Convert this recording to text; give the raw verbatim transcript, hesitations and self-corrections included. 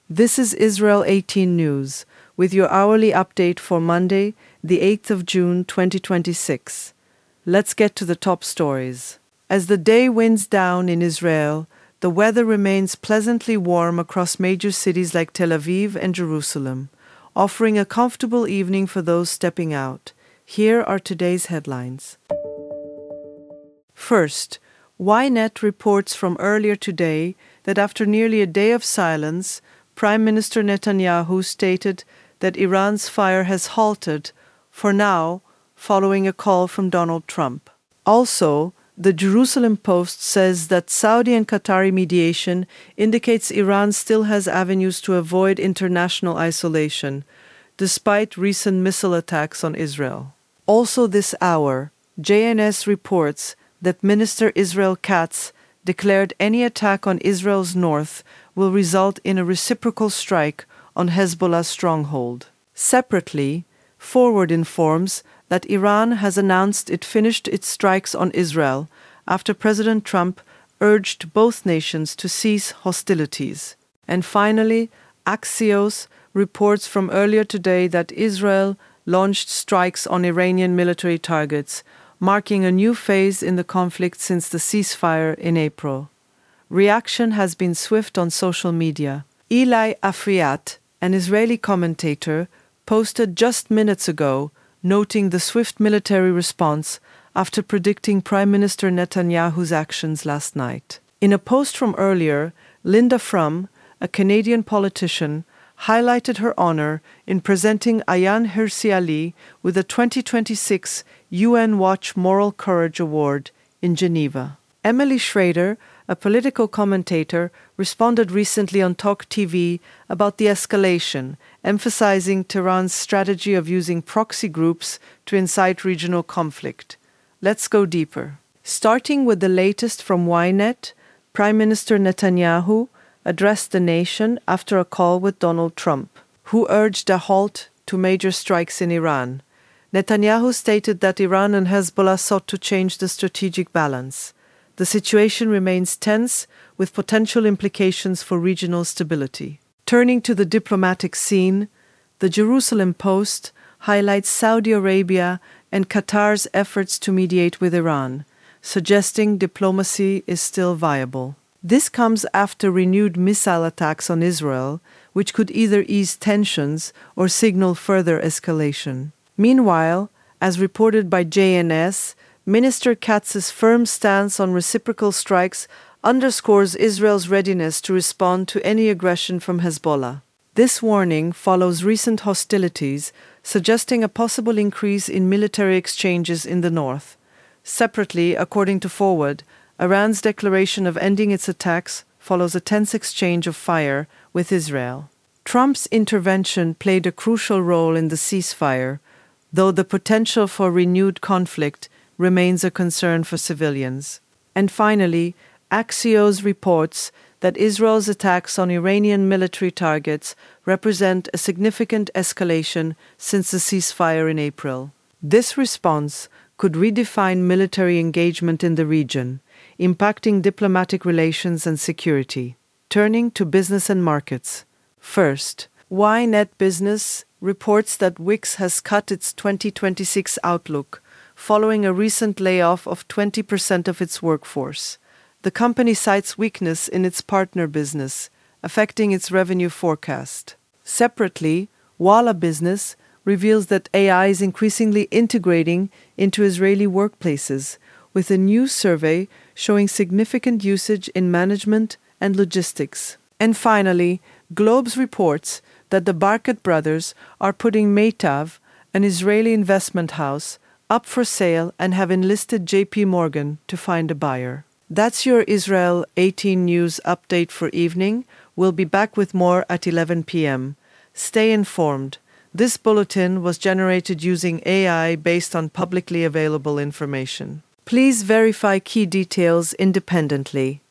This is Israel eighteen News, with your hourly update for Monday, the eighth of June twenty twenty-six. Let's get to the top stories. As the day winds down in Israel, the weather remains pleasantly warm across major cities like Tel Aviv and Jerusalem, offering a comfortable evening for those stepping out. Here are today's headlines. First, Ynet reports from earlier today that after nearly a day of silence, Prime Minister Netanyahu stated that Iran's fire has halted, for now, following a call from Donald Trump. Also, the Jerusalem Post says that Saudi and Qatari mediation indicates Iran still has avenues to avoid international isolation, despite recent missile attacks on Israel. Also this hour, J N S reports that Minister Israel Katz declared any attack on Israel's north will result in a reciprocal strike on Hezbollah's stronghold. Separately, Forward informs that Iran has announced it finished its strikes on Israel after President Trump urged both nations to cease hostilities. And finally, Axios reports from earlier today that Israel launched strikes on Iranian military targets, marking a new phase in the conflict since the ceasefire in April. Reaction has been swift on social media. Eli Afriat, an Israeli commentator, posted just minutes ago, noting the swift military response after predicting Prime Minister Netanyahu's actions last night. In a post from earlier, Linda Frum, a Canadian politician, highlighted her honor in presenting Ayaan Hirsi Ali with the twenty twenty-six U N Watch Moral Courage Award in Geneva. Emily Schrader, a political commentator, responded recently on Talk T V about the escalation, emphasizing Tehran's strategy of using proxy groups to incite regional conflict. Let's go deeper. Starting with the latest from Ynet, Prime Minister Netanyahu addressed the nation after a call with Donald Trump, who urged a halt to major strikes in Iran. Netanyahu stated that Iran and Hezbollah sought to change the strategic balance. The situation remains tense, with potential implications for regional stability. Turning to the diplomatic scene, the Jerusalem Post highlights Saudi Arabia and Qatar's efforts to mediate with Iran, suggesting diplomacy is still viable. This comes after renewed missile attacks on Israel, which could either ease tensions or signal further escalation. Meanwhile, as reported by J N S, Minister Katz's firm stance on reciprocal strikes underscores Israel's readiness to respond to any aggression from Hezbollah. This warning follows recent hostilities, suggesting a possible increase in military exchanges in the north. Separately, according to Forward, Iran's declaration of ending its attacks follows a tense exchange of fire with Israel. Trump's intervention played a crucial role in the ceasefire, though the potential for renewed conflict remains a concern for civilians. And finally, Axios reports that Israel's attacks on Iranian military targets represent a significant escalation since the ceasefire in April. This response could redefine military engagement in the region, impacting diplomatic relations and security. Turning to business and markets. First, Ynet Business reports that Wix has cut its twenty twenty-six outlook, following a recent layoff of twenty percent of its workforce. The company cites weakness in its partner business, affecting its revenue forecast. Separately, Walla Business reveals that A I is increasingly integrating into Israeli workplaces, with a new survey showing significant usage in management and logistics. And finally, Globes reports that the Barkat brothers are putting Meitav, an Israeli investment house, up for sale and have enlisted J P Morgan to find a buyer. That's your Israel eighteen News update for evening. We'll be back with more at eleven p.m. Stay informed. This bulletin was generated using A I based on publicly available information. Please verify key details independently.